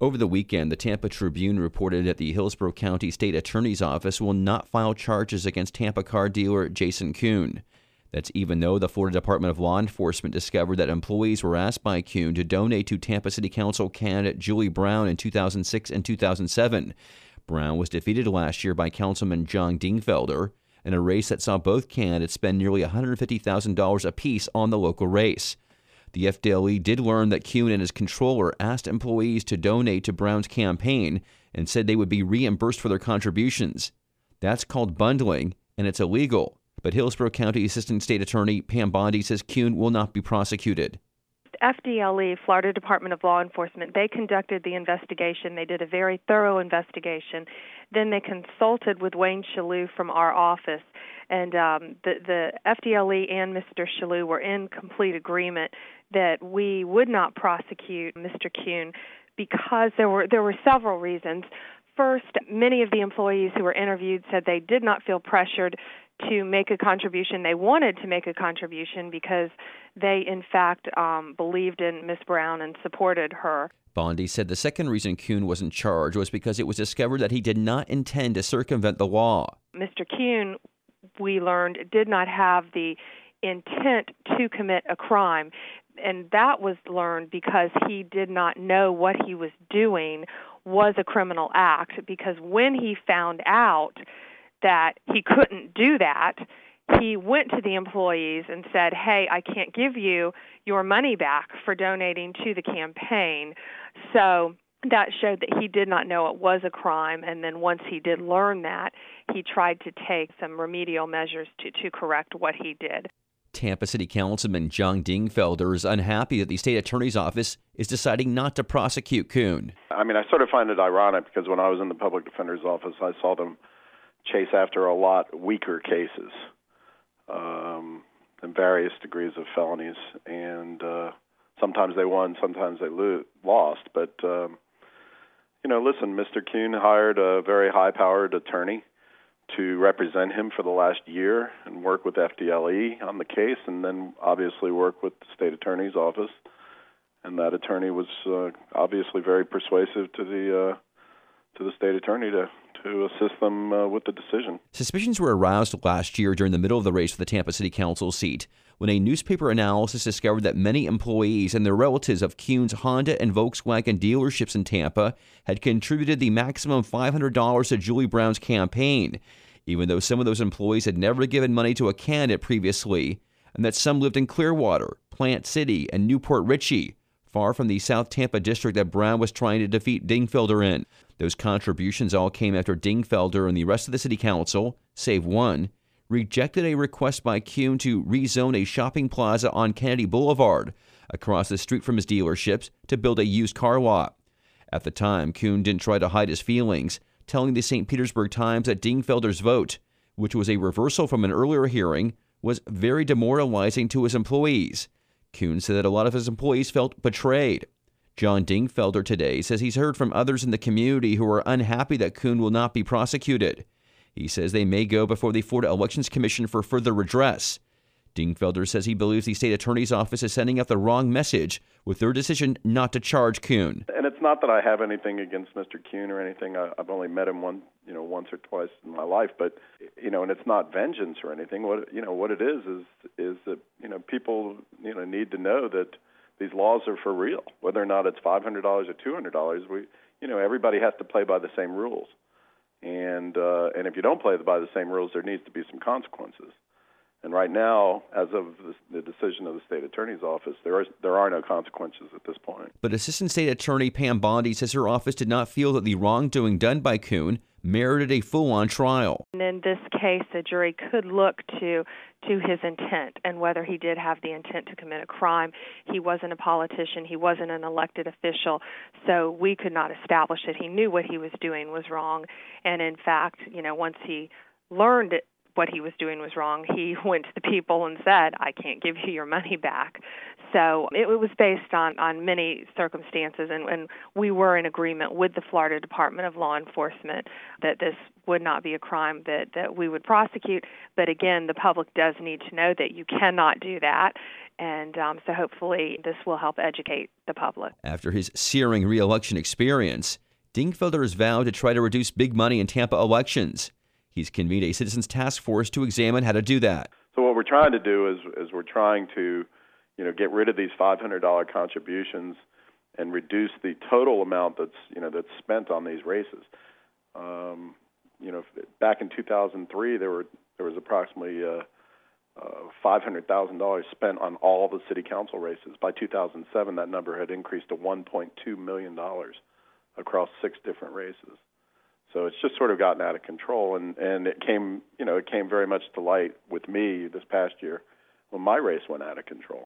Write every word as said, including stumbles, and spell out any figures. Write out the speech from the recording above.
Over the weekend, the Tampa Tribune reported that the Hillsborough County State Attorney's Office will not file charges against Tampa car dealer Jason Kuhn. That's even though the Florida Department of Law Enforcement discovered that employees were asked by Kuhn to donate to Tampa City Council candidate Julie Brown in two thousand six and two thousand seven. Brown was defeated last year by Councilman John Dingfelder in a race that saw both candidates spend nearly one hundred fifty thousand dollars apiece on the local race. The F D L E did learn that Kuhn and his controller asked employees to donate to Brown's campaign and said they would be reimbursed for their contributions. That's called bundling, and it's illegal. But Hillsborough County Assistant State Attorney Pam Bondi says Kuhn will not be prosecuted. F D L E, Florida Department of Law Enforcement, they conducted the investigation. They did a very thorough investigation. Then they consulted with Wayne Shalhoub from our office. And um, the, the F D L E and Mister Shalhoub were in complete agreement that we would not prosecute Mister Kuhn because there were there were several reasons. First, many of the employees who were interviewed said they did not feel pressured to make a contribution. They wanted to make a contribution because they, in fact, um, believed in Miz Brown and supported her. Bondi said the second reason Kuhn wasn't charged was because it was discovered that he did not intend to circumvent the law. Mister Kuhn, we learned, did not have the intent to commit a crime. And that was learned because he did not know what he was doing was a criminal act, because when he found out that he couldn't do that, he went to the employees and said, hey, I can't give you your money back for donating to the campaign. So that showed that he did not know it was a crime, and then once he did learn that, he tried to take some remedial measures to, to correct what he did. Tampa City Councilman John Dingfelder is unhappy that the state attorney's office is deciding not to prosecute Kuhn. I mean, I sort of find it ironic because when I was in the public defender's office, I saw them chase after a lot weaker cases, um, and various degrees of felonies, and uh, sometimes they won, sometimes they lo- lost. But um, you know, listen, Mister Kuhn hired a very high-powered attorney to represent him for the last year and work with F D L E on the case, and then obviously work with the state attorney's office. And that attorney was uh, obviously very persuasive to the uh, to the state attorney to, to assist them uh, with the decision. Suspicions were aroused last year during the middle of the race for the Tampa City Council seat when a newspaper analysis discovered that many employees and their relatives of Kuhn's Honda and Volkswagen dealerships in Tampa had contributed the maximum five hundred dollars to Julie Brown's campaign, even though some of those employees had never given money to a candidate previously, and that some lived in Clearwater, Plant City, and Newport Richey, far from the South Tampa district that Brown was trying to defeat Dingfelder in. Those contributions all came after Dingfelder and the rest of the city council, save one, rejected a request by Kuhn to rezone a shopping plaza on Kennedy Boulevard across the street from his dealerships to build a used car lot. At the time, Kuhn didn't try to hide his feelings, telling the Saint Petersburg Times that Dingfelder's vote, which was a reversal from an earlier hearing, was very demoralizing to his employees. Kuhn said that a lot of his employees felt betrayed. John Dingfelder today says he's heard from others in the community who are unhappy that Kuhn will not be prosecuted. He says they may go before the Florida Elections Commission for further redress. Dingfelder says he believes the state attorney's office is sending out the wrong message with their decision not to charge Kuhn. And it's not that I have anything against Mister Kuhn or anything. I, I've only met him one, you know, once or twice in my life. But you know, and it's not vengeance or anything. What you know, what it is is is that you know people you know need to know that these laws are for real. Whether or not it's five hundred dollars or two hundred dollars, we you know everybody has to play by the same rules. And uh, and if you don't play by the same rules, there needs to be some consequences. And right now, as of the decision of the state attorney's office, there are there are no consequences at this point. But Assistant State Attorney Pam Bondi says her office did not feel that the wrongdoing done by Kuhn merited a full-on trial. And in this case, the jury could look to to his intent and whether he did have the intent to commit a crime. He wasn't a politician. He wasn't an elected official. So we could not establish that he knew what he was doing was wrong. And in fact, you know, once he learned it, what he was doing was wrong, he went to the people and said, I can't give you your money back. So it, it was based on, on many circumstances, and, and we were in agreement with the Florida Department of Law Enforcement that this would not be a crime that, that we would prosecute. But again, the public does need to know that you cannot do that. And um, so hopefully this will help educate the public. After his searing re-election experience, Dingfelder has vowed to try to reduce big money in Tampa elections. He's convened a citizens task force to examine how to do that. So what we're trying to do is, is we're trying to, you know, get rid of these five hundred dollars contributions and reduce the total amount that's, you know, that's spent on these races. Um, you know, back in two thousand three, there were there was approximately uh, uh, five hundred thousand dollars spent on all the city council races. By two thousand seven, that number had increased to one point two million dollars across six different races. So it's just sort of gotten out of control, and, and it came, you know, it came very much to light with me this past year when my race went out of control.